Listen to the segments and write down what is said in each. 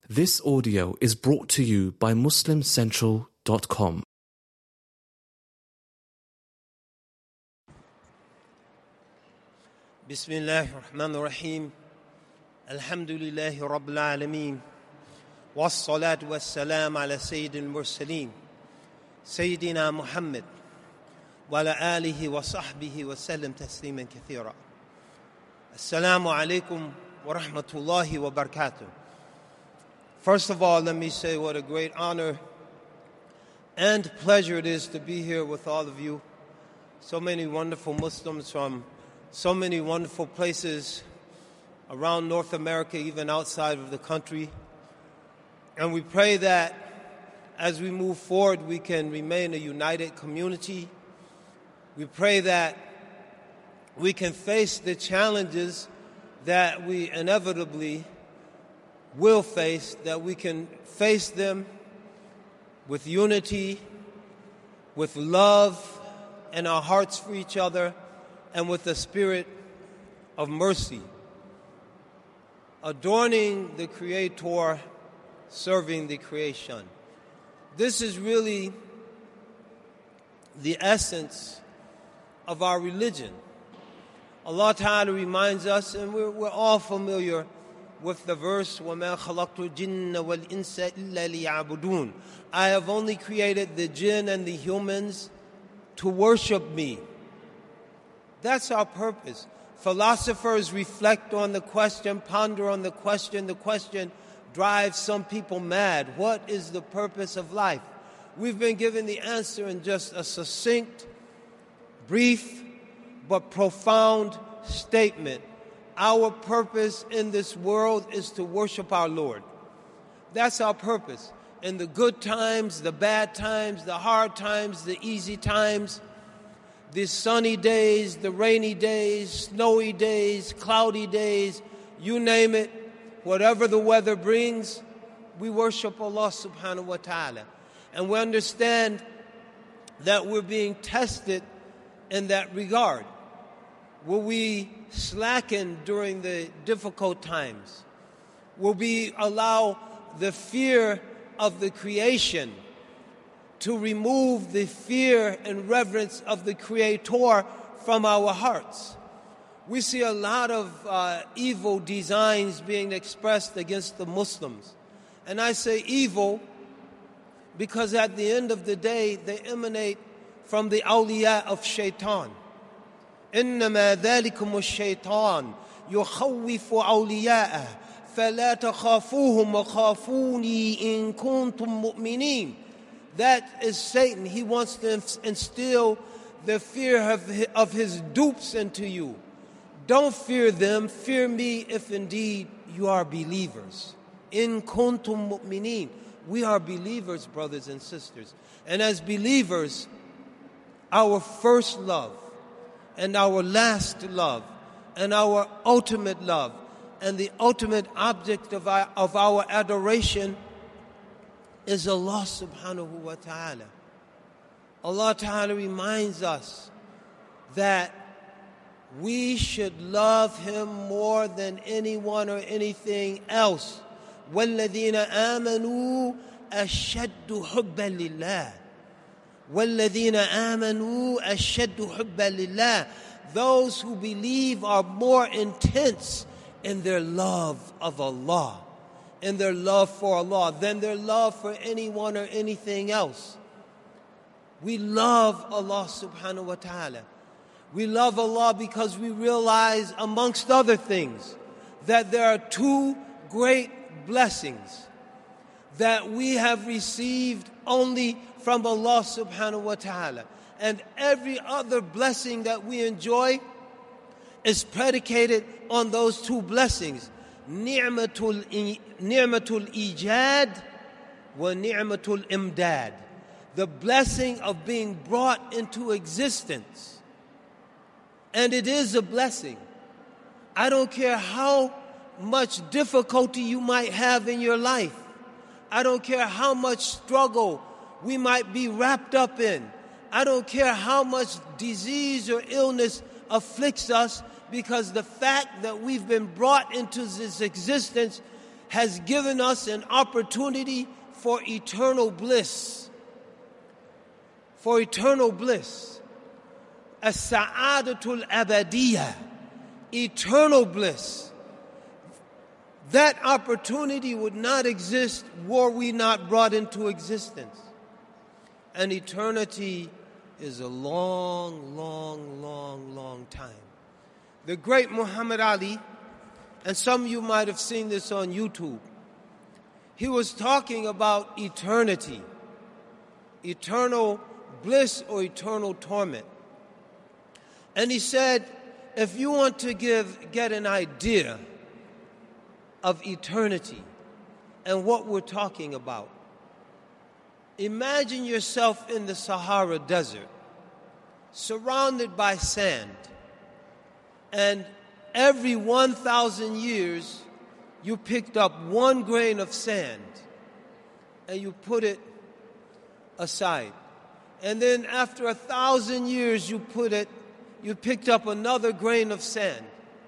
This audio is brought to you by MuslimCentral.com. Bismillahir Rahmanir Rahim. Alhamdulillahi Rabbil Alameen. Wassalatu wassalam ala Sayyidil Mursaleen. Sayyidina Muhammad. Wa ala alihi wa sahbihi wa sallam tasliman kathira. Assalamu alaikum wa rahmatullahi wa barakatuh. First of all, let me say what a great honor and pleasure it is to be here with all of you. So many wonderful Muslims from so many wonderful places around North America, even outside of the country. And we pray that as we move forward, we can remain a united community. We pray that we can face the challenges that we inevitably will face, that we can face them with unity, with love in our hearts for each other, and with a spirit of mercy. Adorning the Creator, serving the creation. This is really the essence of our religion. Allah Ta'ala reminds us, and we're all familiar with the verse, وَمَا خَلَقْتُ الْجِنَّ وَالْإِنسَ إِلَّا لِيَعْبُدُونَ. I have only created the jinn and the humans to worship me. That's our purpose. Philosophers reflect on the question, ponder on the question. The question drives some people mad. What is the purpose of life? We've been given the answer in just a succinct, brief, but profound statement. Our purpose in this world is to worship our Lord. That's our purpose. In the good times, the bad times, the hard times, the easy times, the sunny days, the rainy days, snowy days, cloudy days, you name it, whatever the weather brings, we worship Allah subhanahu wa ta'ala. And we understand that we're being tested in that regard. Will we slacken during the difficult times? Will we allow the fear of the creation to remove the fear and reverence of the Creator from our hearts? We see a lot of evil designs being expressed against the Muslims. And I say evil because at the end of the day, they emanate from the awliya of shaitan. إنما ذلكم الشيطان يخوف أولياءه فلا تخافوهم وخافوني إن كنتم مؤمنين. That is Satan. He wants to instill the fear of his dupes into you. Don't fear them. Fear me if indeed you are believers. In kuntum mu'minin. We are believers, brothers and sisters. And as believers, our first love and our last love and our ultimate love and the ultimate object of our adoration is Allah subhanahu wa ta'ala. Allah ta'ala reminds us that we should love Him more than anyone or anything else. وَالَّذِينَ آمَنُوا أَشَدُّ حُبًّا لِلَّهِ وَالَّذِينَ آمَنُوا أَشَدُّ حُبًّا لِلَّهِ. Those who believe are more intense in their love of Allah, in their love for Allah, than their love for anyone or anything else. We love Allah subhanahu wa ta'ala. We love Allah because we realize, amongst other things, that there are two great blessings that we have received only from Allah subhanahu wa ta'ala. And every other blessing that we enjoy is predicated on those two blessings. Ni'matul ijad wa ni'matul imdad. The blessing of being brought into existence. And it is a blessing. I don't care how much difficulty you might have in your life. I don't care how much struggle we might be wrapped up in. I don't care how much disease or illness afflicts us, because the fact that we've been brought into this existence has given us an opportunity for eternal bliss. For eternal bliss. As-sa'adatul abadiyah. Eternal bliss. That opportunity would not exist were we not brought into existence. And eternity is a long, long, long, long time. The great Muhammad Ali, and some of you might have seen this on YouTube, he was talking about eternity, eternal bliss or eternal torment. And he said, if you want to get an idea of eternity and what we're talking about, imagine yourself in the Sahara Desert, surrounded by sand, and every 1,000 years you picked up one grain of sand and you put it aside. And then after 1,000 years you picked up another grain of sand.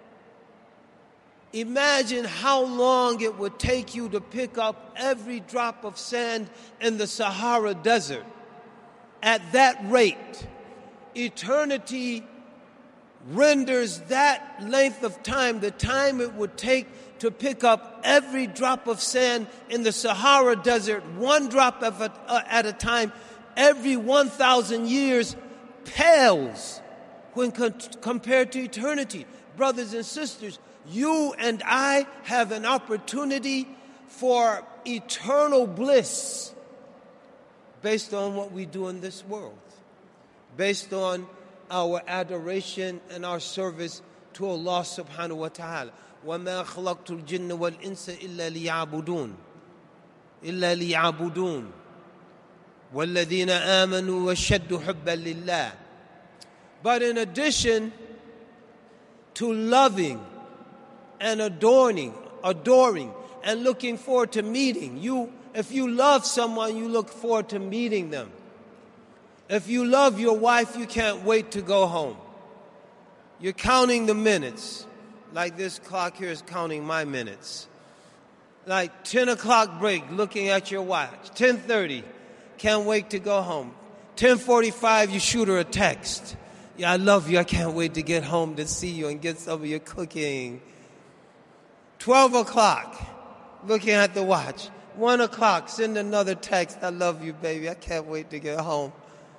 Imagine how long it would take you to pick up every drop of sand in the Sahara Desert. At that rate, eternity renders that length of time, the time it would take to pick up every drop of sand in the Sahara Desert, one drop at a time, every 1,000 years, pales when compared to eternity. Brothers and sisters, you and I have an opportunity for eternal bliss based on what we do in this world, based on our adoration and our service to Allah subhanahu wa ta'ala. وَمَا خَلَقْتُ الْجِنَّ وَالْإِنسَ إِلَّا لِيَعْبُدُونَ وَالَّذِينَ آمَنُوا وَشَدُّ حُبًّا لِلَّهِ. But in addition to loving and adoring and looking forward to meeting. If you love someone, you look forward to meeting them. If you love your wife, you can't wait to go home. You're counting the minutes, like this clock here is counting my minutes. Like 10 o'clock break, looking at your watch. 10:30, can't wait to go home. 10:45, you shoot her a text. Yeah, I love you, I can't wait to get home to see you and get some of your cooking. 12 o'clock, looking at the watch. 1 o'clock, send another text. I love you, baby. I can't wait to get home.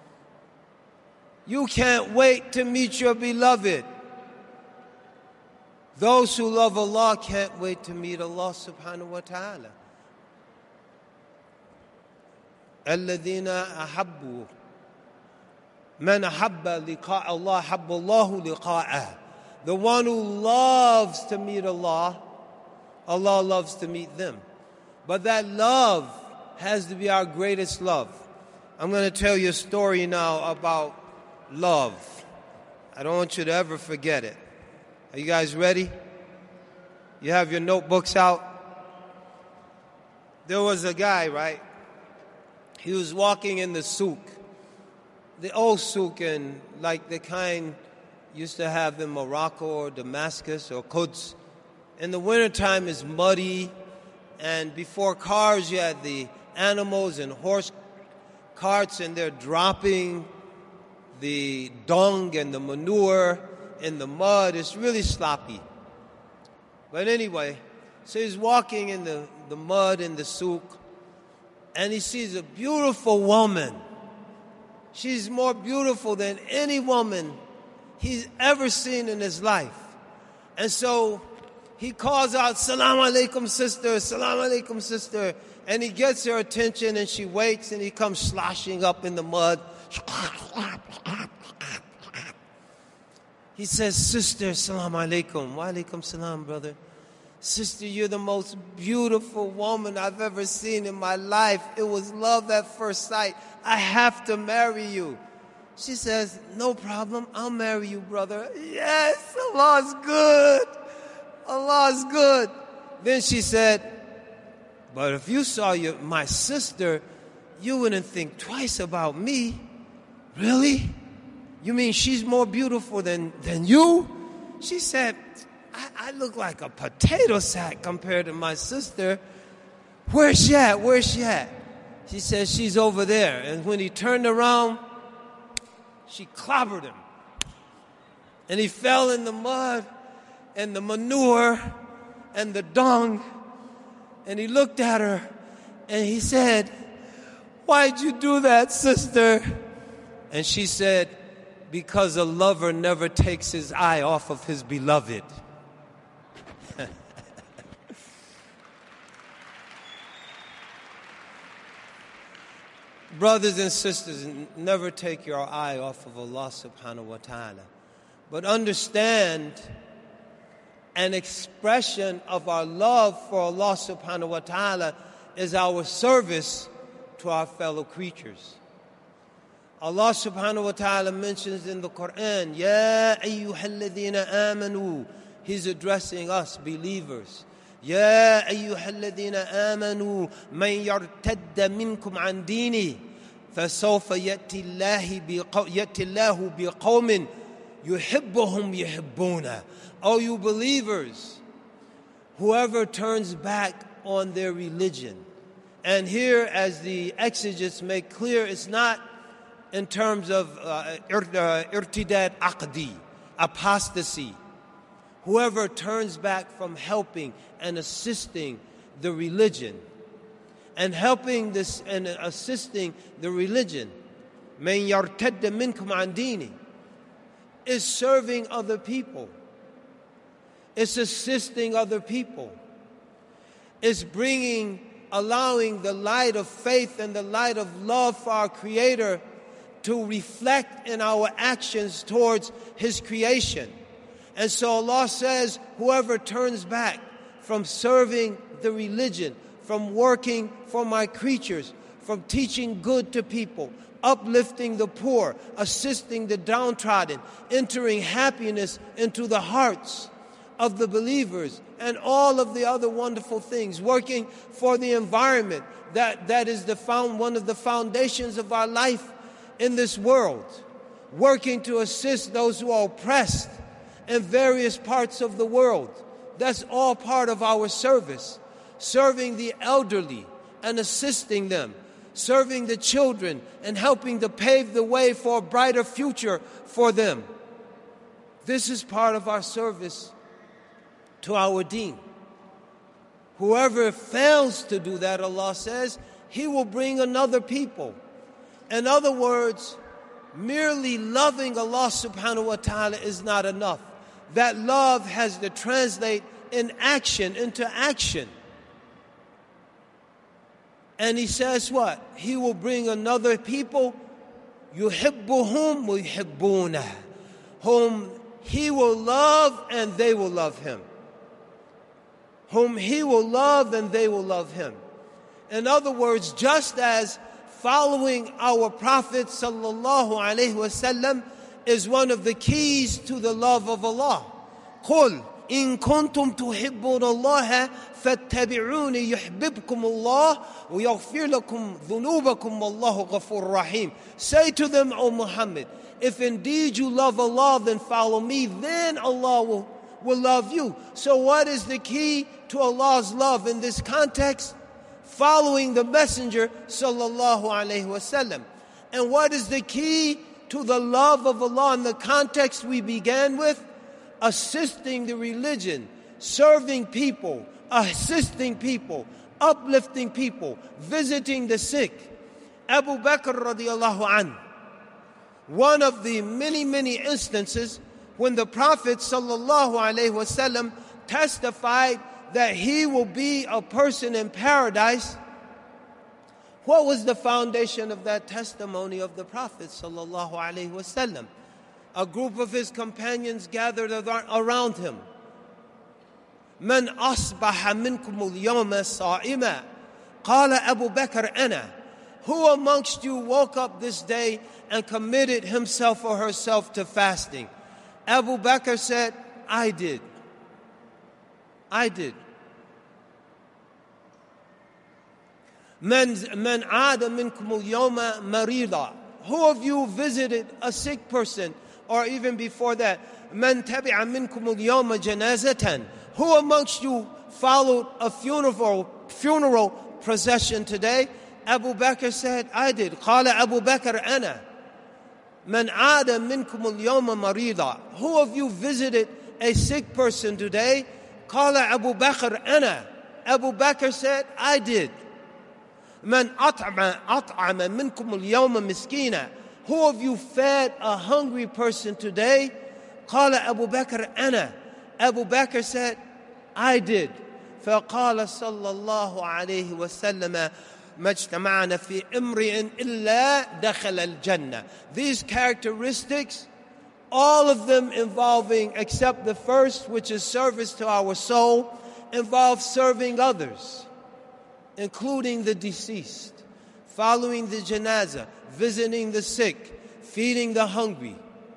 You can't wait to meet your beloved. Those who love Allah can't wait to meet Allah subhanahu wa ta'ala. الَّذِينَ أَحَبُّوا مَنْ أَحَبَّ لِقَاءَ اللَّهِ حَبَّ اللَّهُ لِقَاءَهُ. The one who loves to meet Allah, Allah loves to meet them. But that love has to be our greatest love. I'm going to tell you a story now about love. I don't want you to ever forget it. Are you guys ready? You have your notebooks out? There was a guy, right? He was walking in the souk. The old souk, and like the kind used to have in Morocco or Damascus or Quds. In the wintertime, it's muddy, and before cars, you had the animals and horse carts, and they're dropping the dung and the manure in the mud. It's really sloppy. But anyway, so he's walking in the mud in the souk, and he sees a beautiful woman. She's more beautiful than any woman he's ever seen in his life. And so he calls out, "Salam alaikum, sister, salam alaikum, sister." And he gets her attention, and she waits, and he comes sloshing up in the mud. He says, "Sister, salam alaikum." "Wa alaikum salam, brother." "Sister, you're the most beautiful woman I've ever seen in my life. It was love at first sight. I have to marry you." She says, "No problem. I'll marry you, brother." "Yes, Allah's good. Allah's good." Then she said, "But if you saw my sister, you wouldn't think twice about me." "Really? You mean she's more beautiful than you?" She said, I look like a potato sack compared to my sister. Where's she at? Where's she at? She says, she's over there. And when he turned around, she clobbered him. And he fell in the mud and the manure and the dung. And he looked at her and he said, why'd you do that, sister? And she said, because a lover never takes his eye off of his beloved. Brothers and sisters, never take your eye off of Allah subhanahu wa ta'ala. But understand, an expression of our love for Allah subhanahu wa ta'ala is our service to our fellow creatures. Allah subhanahu wa ta'ala mentions in the Quran, Ya ayyuhalladhina amanu. He's addressing us, believers. يا أيها الذين آمنوا من يرتد منكم عن دينه فسوف يأتي الله بقوم يحبهم يحبونه. O you believers, whoever turns back on their religion. And here, as the exegetes make clear, it's not in terms of irtidad aqdi, apostasy. Whoever turns back from helping and assisting the religion, and helping this and assisting the religion, man yartadda minkum an dini, is serving other people. It's assisting other people. It's allowing the light of faith and the light of love for our Creator to reflect in our actions towards His creation. And so Allah says, whoever turns back from serving the religion, from working for my creatures, from teaching good to people, uplifting the poor, assisting the downtrodden, entering happiness into the hearts of the believers, and all of the other wonderful things, working for the environment that is one of the foundations of our life in this world, working to assist those who are oppressed in various parts of the world. That's all part of our service. Serving the elderly and assisting them. Serving the children and helping to pave the way for a brighter future for them. This is part of our service to our deen. Whoever fails to do that, Allah says, he will bring another people. In other words, merely loving Allah subhanahu wa ta'ala is not enough. That love has to translate in action, into action. And he says what? He will bring another people, yuhibbuhum wa yuhibbunah, whom he will love and they will love him. Whom he will love and they will love him. In other words, just as following our Prophet sallallahu alaihi wasallam is one of the keys to the love of Allah. قُلْ إِن كُنْتُمْ تُحِبُّونَ اللَّهَ فَاتَّبِعُونِ يُحْبِبْكُمُ اللَّهُ وَيَغْفِرْ لَكُمْ ذُنُوبَكُمْ وَاللَّهُ غَفُورٌ رَحِيمٌ. Say to them, O Muhammad, if indeed you love Allah, then follow me, then Allah will love you. So what is the key to Allah's love in this context? Following the Messenger sallallahu alaihi wasallam. And what is the key to the love of Allah in the context we began with? Assisting the religion, serving people, assisting people, uplifting people, visiting the sick. Abu Bakr radiallahu anhu, one of the many instances when the Prophet sallallahu alaihi wasallam testified that he will be a person in paradise. What was the foundation of that testimony of the Prophet sallallahu alaihi wasallam? A group of his companions gathered around him. من أصبح منكم اليوم صائما قال أبو بكر أنا. Who amongst you woke up this day and committed himself or herself to fasting? Abu Bakr said, I did. من عاد منكم اليوم مريضا. Who of you visited a sick person or even before that, مَنْ تَبِعَ مِنْكُمُ الْيَوْمَ جَنَازَةً. Who amongst you followed a funeral procession today? Abu Bakr said, I did. قال أبو بكر أنا. مَنْ عَادَ مِنْكُمُ الْيَوْمَ مَرِيضًا. Who of you visited a sick person today? قال أبو بكر أنا. Abu Bakr said, I did. مَنْ أطعم مِنْكُمُ الْيَوْمَ مِسْكِينًا. Who of you fed a hungry person today? قال أبو بكر أنا. Abu Bakr said, I did. فقال صلى الله عليه وسلم ما اجتمعنا في امرئ إلا دخل الجنة. These characteristics, all of them involving, except the first, which is service to our soul, involve serving others, including the deceased, following the janazah, visiting the sick, feeding the hungry.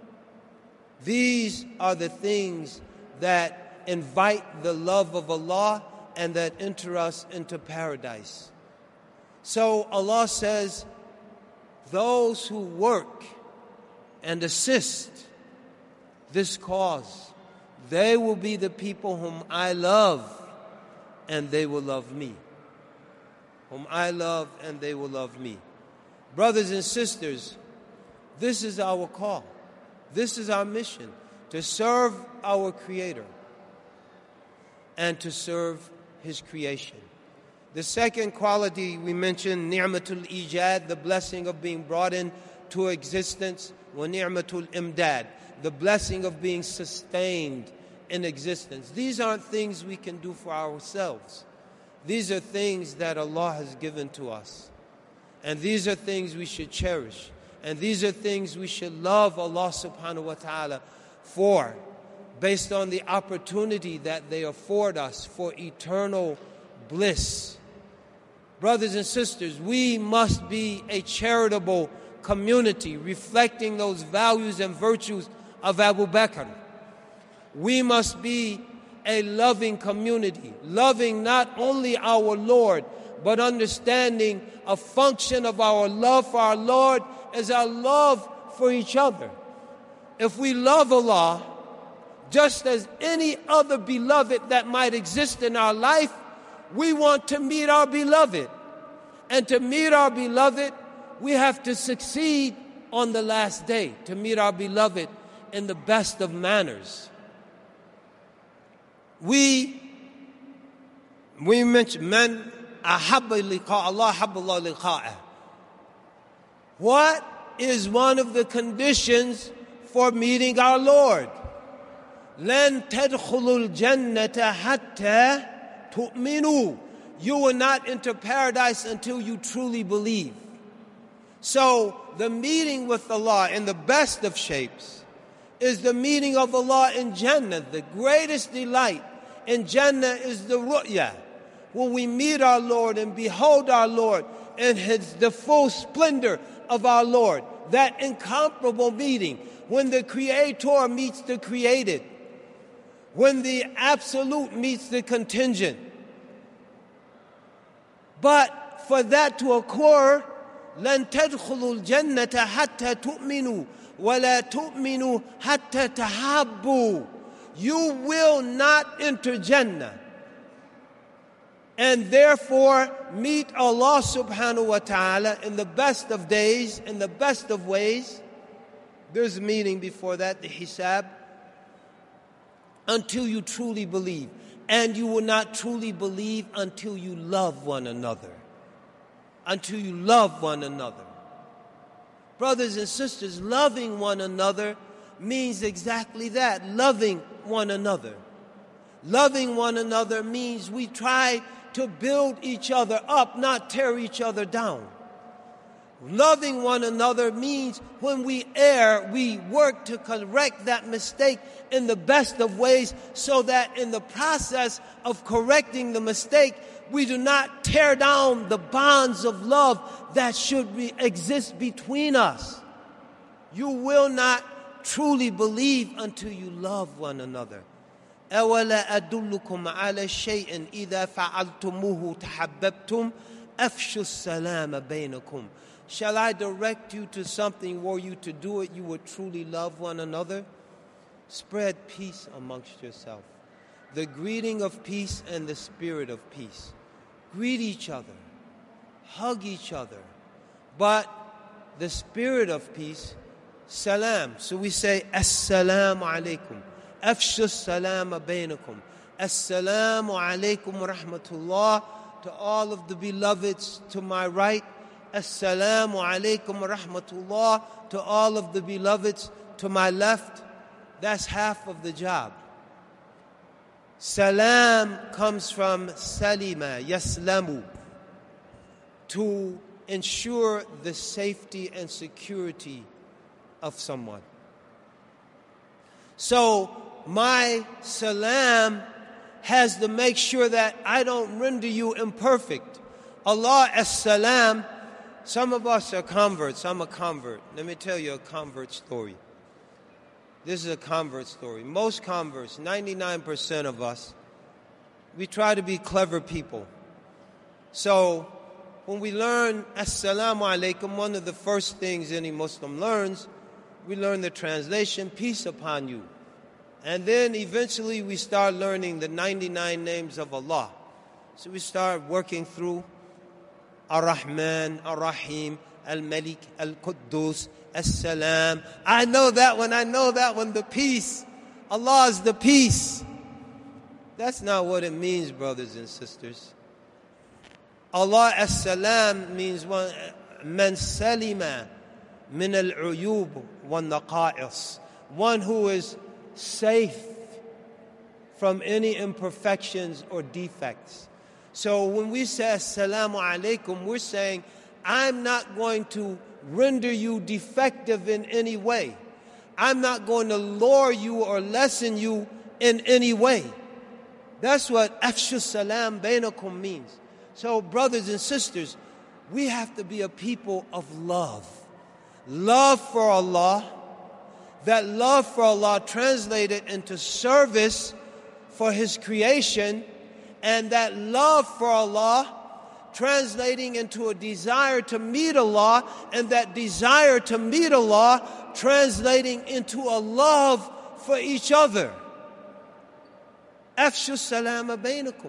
These are the things that invite the love of Allah and that enter us into paradise. So Allah says, those who work and assist this cause, they will be the people whom I love, and they will love me. Whom I love, and they will love me. Brothers and sisters, this is our call. This is our mission, to serve our Creator and to serve His creation. The second quality we mentioned, ni'matul ijad, the blessing of being brought into existence, wa ni'matul imdad, the blessing of being sustained in existence. These aren't things we can do for ourselves. These are things that Allah has given to us. And these are things we should cherish. And these are things we should love Allah subhanahu wa ta'ala for, based on the opportunity that they afford us for eternal bliss. Brothers and sisters, we must be a charitable community reflecting those values and virtues of Abu Bakr. We must be a loving community, loving not only our Lord, but understanding a function of our love for our Lord as our love for each other. If we love Allah, just as any other beloved that might exist in our life, we want to meet our beloved. And to meet our beloved, we have to succeed on the last day, to meet our beloved in the best of manners. We mentioned man ahabba liqa Allah habba Allah liqa'ah. What is one of the conditions for meeting our Lord? لَن تَدْخُلُوا الْجَنَّةَ حَتَّى تُؤْمِنُوا. You will not enter paradise until you truly believe. So the meeting with Allah in the best of shapes is the meeting of Allah in Jannah. The greatest delight in Jannah is the ru'ya. When we meet our Lord and behold our Lord in the full splendor of our Lord, that incomparable meeting, when the Creator meets the created, when the absolute meets the contingent. But for that to occur, لن تدخلوا الجنة حتى تؤمنوا ولا تؤمنوا حتى تحابوا. You will not enter Jannah and therefore meet Allah subhanahu wa ta'ala in the best of days, in the best of ways. There's a meeting before that, the hisab, until you truly believe. And you will not truly believe until you love one another. Until you love one another. Brothers and sisters, loving one another means exactly that, loving one another. Loving one another means we try to build each other up, not tear each other down. Loving one another means when we err, we work to correct that mistake in the best of ways, so that in the process of correcting the mistake, we do not tear down the bonds of love that should exist between us. You will not truly believe until you love one another. أَوَلَا أَدُلُّكُمْ عَلَى شَيْءٍ إِذَا فَعَلْتُمُوهُ تَحَبَّبْتُمْ أَفْشُوا السَّلَامَ بَيْنَكُمْ Shall I direct you to something were you to do it, you would truly love one another? Spread peace amongst yourself. The greeting of peace and the spirit of peace. Greet each other. Hug each other. But the spirit of peace, salam. So we say, Assalamu alaikum. Afshu salama bainakum. Assalamu alaikum wa rahmatullah. To all of the beloveds to my right. Assalamu alaikum wa rahmatullah. To all of the beloveds to my left. That's half of the job. Salam comes from salima, yaslamu, to ensure the safety and security of someone. So my salam has to make sure that I don't render you imperfect. Allah as-salam, some of us are converts. I'm a convert. Let me tell you a convert story. This is a convert story. Most converts, 99% of us, we try to be clever people. So when we learn Assalamu alaikum, one of the first things any Muslim learns, we learn the translation, peace upon you. And then eventually we start learning the 99 names of Allah. So we start working through Ar-Rahman, Ar-Rahim, Al-Malik, Al-Quddus, As-Salam. I know that one, the peace. Allah is the peace. That's not what it means, brothers and sisters. Allah As-Salam means one, Man Salima min al-uyub wal-naqa'is. One who is safe from any imperfections or defects. So when we say Assalamu alaikum, we're saying, I'm not going to render you defective in any way. I'm not going to lower you or lessen you in any way. That's what Afshu Salam Bainakum means. So brothers and sisters, we have to be a people of love. Love for Allah. That love for Allah translated into service for His creation. And that love for Allah translating into a desire to meet Allah, and that desire to meet Allah translating into a love for each other. Afshu salama bainakum.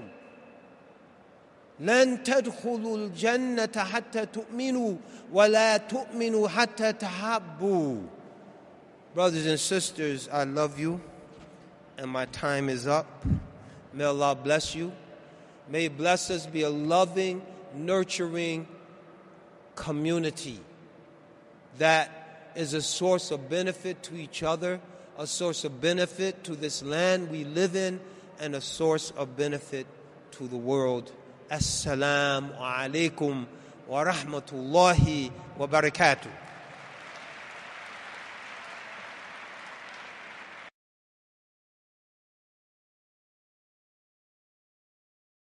Lan tadkhulul jannata hatta tu'minu wa la tu'minu hatta tahabbu. Brothers and sisters, I love you, and my time is up. May Allah bless you. May He bless us be a loving, nurturing community that is a source of benefit to each other, a source of benefit to this land we live in, and a source of benefit to the world. Assalamu alaikum wa rahmatullahi wa barakatuh.